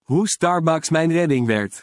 Hoe Starbucks mijn redding werd.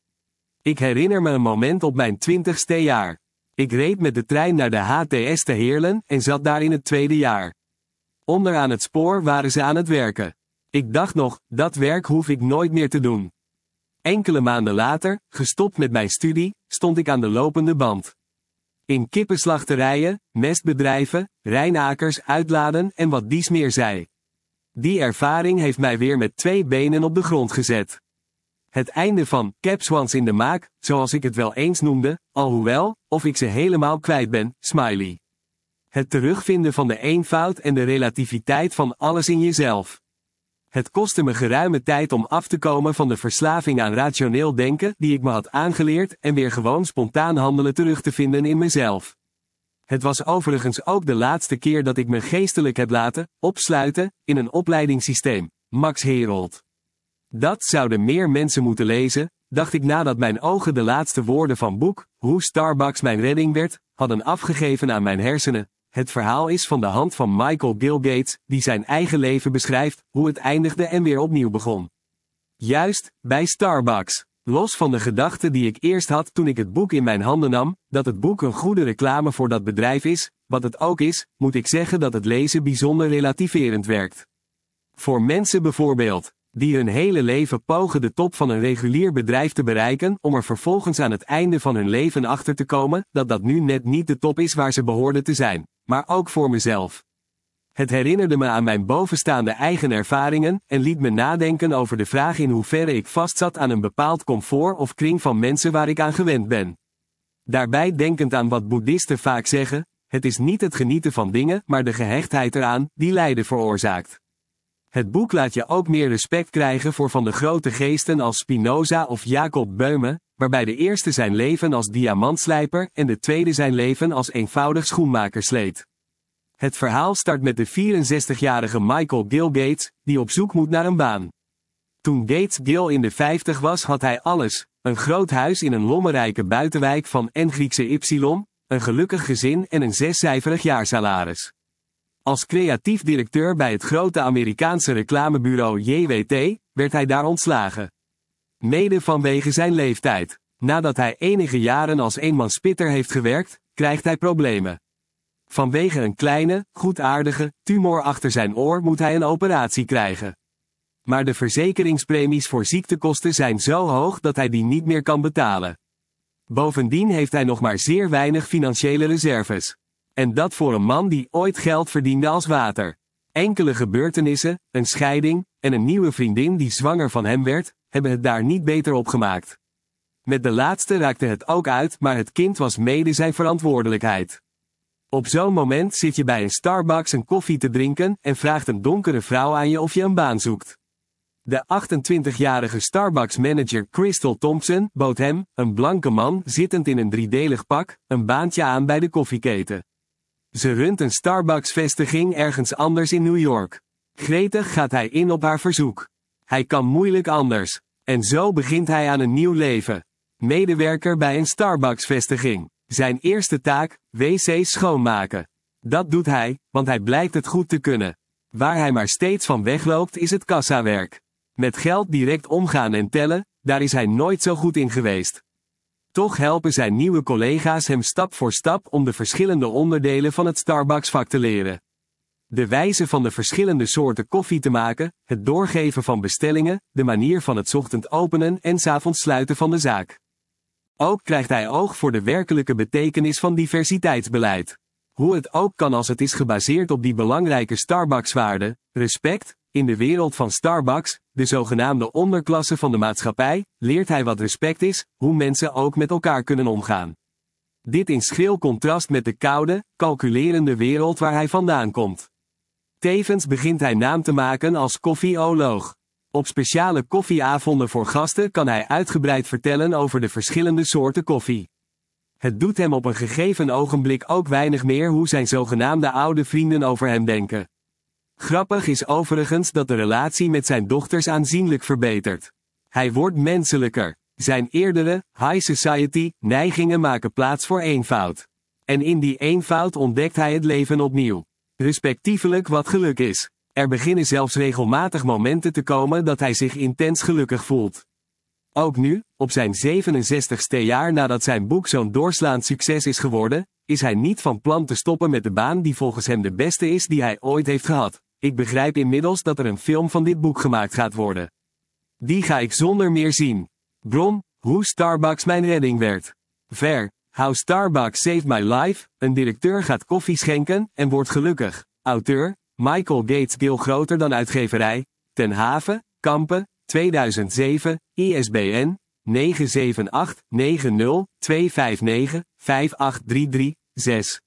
Ik herinner me een moment op mijn 20ste jaar. Ik reed met de trein naar de HTS te Heerlen en zat daar in het tweede jaar. Onderaan het spoor waren ze aan het werken. Ik dacht nog, dat werk hoef ik nooit meer te doen. Enkele maanden later, gestopt met mijn studie, stond ik aan de lopende band. In kippenslachterijen, mestbedrijven, rijnakers uitladen en wat dies meer zij. Die ervaring heeft mij weer met 2 benen op de grond gezet. Het einde van capswans in de maak, zoals ik het wel eens noemde, alhoewel, of ik ze helemaal kwijt ben, smiley. Het terugvinden van de eenvoud en de relativiteit van alles in jezelf. Het kostte me geruime tijd om af te komen van de verslaving aan rationeel denken die ik me had aangeleerd en weer gewoon spontaan handelen terug te vinden in mezelf. Het was overigens ook de laatste keer dat ik me geestelijk heb laten opsluiten in een opleidingssysteem, Max Herold. Dat zouden meer mensen moeten lezen, dacht ik nadat mijn ogen de laatste woorden van boek, Hoe Starbucks mijn redding werd, hadden afgegeven aan mijn hersenen. Het verhaal is van de hand van Michael Gill Gates, die zijn eigen leven beschrijft, hoe het eindigde en weer opnieuw begon. Juist, bij Starbucks. Los van de gedachte die ik eerst had toen ik het boek in mijn handen nam, dat het boek een goede reclame voor dat bedrijf is, wat het ook is, moet ik zeggen dat het lezen bijzonder relativerend werkt. Voor mensen bijvoorbeeld, die hun hele leven pogen de top van een regulier bedrijf te bereiken om er vervolgens aan het einde van hun leven achter te komen dat dat nu net niet de top is waar ze behoorden te zijn, maar ook voor mezelf. Het herinnerde me aan mijn bovenstaande eigen ervaringen en liet me nadenken over de vraag in hoeverre ik vastzat aan een bepaald comfort of kring van mensen waar ik aan gewend ben. Daarbij denkend aan wat boeddhisten vaak zeggen, het is niet het genieten van dingen, maar de gehechtheid eraan, die lijden veroorzaakt. Het boek laat je ook meer respect krijgen voor van de grote geesten als Spinoza of Jacob Böhme, waarbij de eerste zijn leven als diamantslijper en de tweede zijn leven als eenvoudig schoenmaker sleet. Het verhaal start met de 64-jarige Michael Gill Gates, die op zoek moet naar een baan. Toen Gates Gill in de 50 was had hij alles, een groot huis in een lommerrijke buitenwijk van N-Griekse Y, een gelukkig gezin en een 6-cijferig jaarsalaris. Als creatief directeur bij het grote Amerikaanse reclamebureau JWT, werd hij daar ontslagen. Mede vanwege zijn leeftijd. Nadat hij enige jaren als eenmanspitter heeft gewerkt, krijgt hij problemen. Vanwege een kleine, goedaardige, tumor achter zijn oor moet hij een operatie krijgen. Maar de verzekeringspremies voor ziektekosten zijn zo hoog dat hij die niet meer kan betalen. Bovendien heeft hij nog maar zeer weinig financiële reserves. En dat voor een man die ooit geld verdiende als water. Enkele gebeurtenissen, een scheiding, en een nieuwe vriendin die zwanger van hem werd, hebben het daar niet beter op gemaakt. Met de laatste raakte het ook uit, maar het kind was mede zijn verantwoordelijkheid. Op zo'n moment zit je bij een Starbucks een koffie te drinken en vraagt een donkere vrouw aan je of je een baan zoekt. De 28-jarige Starbucks-manager Crystal Thompson bood hem, een blanke man zittend in een driedelig pak, een baantje aan bij de koffieketen. Ze runt een Starbucks-vestiging ergens anders in New York. Gretig gaat hij in op haar verzoek. Hij kan moeilijk anders. En zo begint hij aan een nieuw leven. Medewerker bij een Starbucks-vestiging. Zijn eerste taak, wc's schoonmaken. Dat doet hij, want hij blijkt het goed te kunnen. Waar hij maar steeds van wegloopt is het kassawerk. Met geld direct omgaan en tellen, daar is hij nooit zo goed in geweest. Toch helpen zijn nieuwe collega's hem stap voor stap om de verschillende onderdelen van het Starbucks-vak te leren. De wijze van de verschillende soorten koffie te maken, het doorgeven van bestellingen, de manier van het ochtend openen en 's avonds sluiten van de zaak. Ook krijgt hij oog voor de werkelijke betekenis van diversiteitsbeleid. Hoe het ook kan als het is gebaseerd op die belangrijke Starbucks-waarden, respect, in de wereld van Starbucks, de zogenaamde onderklasse van de maatschappij, leert hij wat respect is, hoe mensen ook met elkaar kunnen omgaan. Dit in schril contrast met de koude, calculerende wereld waar hij vandaan komt. Tevens begint hij naam te maken als koffieoloog. Op speciale koffieavonden voor gasten kan hij uitgebreid vertellen over de verschillende soorten koffie. Het doet hem op een gegeven ogenblik ook weinig meer hoe zijn zogenaamde oude vrienden over hem denken. Grappig is overigens dat de relatie met zijn dochters aanzienlijk verbetert. Hij wordt menselijker. Zijn eerdere, high society, neigingen maken plaats voor eenvoud. En in die eenvoud ontdekt hij het leven opnieuw. Respectievelijk wat geluk is. Er beginnen zelfs regelmatig momenten te komen dat hij zich intens gelukkig voelt. Ook nu, op zijn 67ste jaar nadat zijn boek zo'n doorslaand succes is geworden, is hij niet van plan te stoppen met de baan die volgens hem de beste is die hij ooit heeft gehad. Ik begrijp inmiddels dat er een film van dit boek gemaakt gaat worden. Die ga ik zonder meer zien. Bron: hoe Starbucks mijn redding werd. Ver: How Starbucks Saved My Life. Een directeur gaat koffie schenken en wordt gelukkig. Auteur: Michael Gates Gill. Groter dan uitgeverij Ten Haven, Kampen, 2007, ISBN 978-90-259-5833-6.